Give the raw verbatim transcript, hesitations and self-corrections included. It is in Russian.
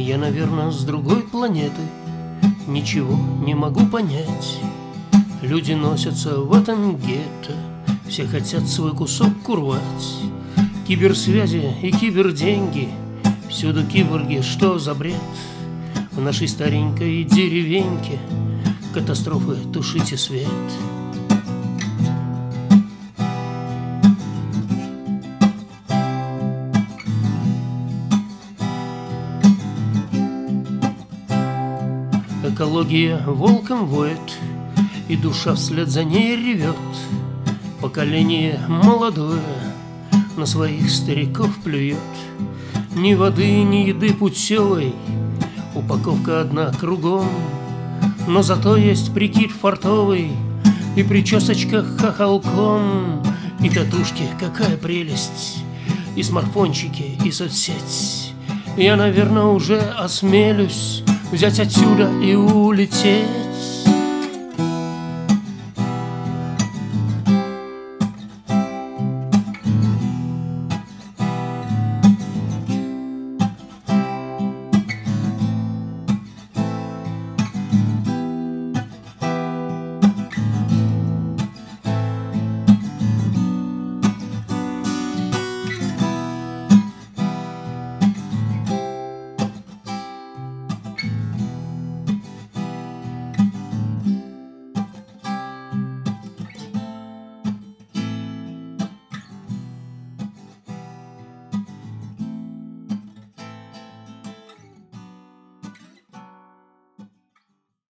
Я, наверное, с другой планеты, ничего не могу понять. Люди носятся в этом гетто, все хотят свой кусок урвать. Киберсвязи и киберденьги, всюду киборги, что за бред? В нашей старенькой деревеньке катастрофы, тушите свет. Экология волком воет, и душа вслед за ней ревет. Поколение молодое на своих стариков плюет. Ни воды, ни еды путевой, упаковка одна кругом. Но зато есть прикид фартовый и причесочка хохолком. И татушки, какая прелесть, и смартфончики, и соцсеть. Я, наверное, уже осмелюсь взять отсюда и улететь.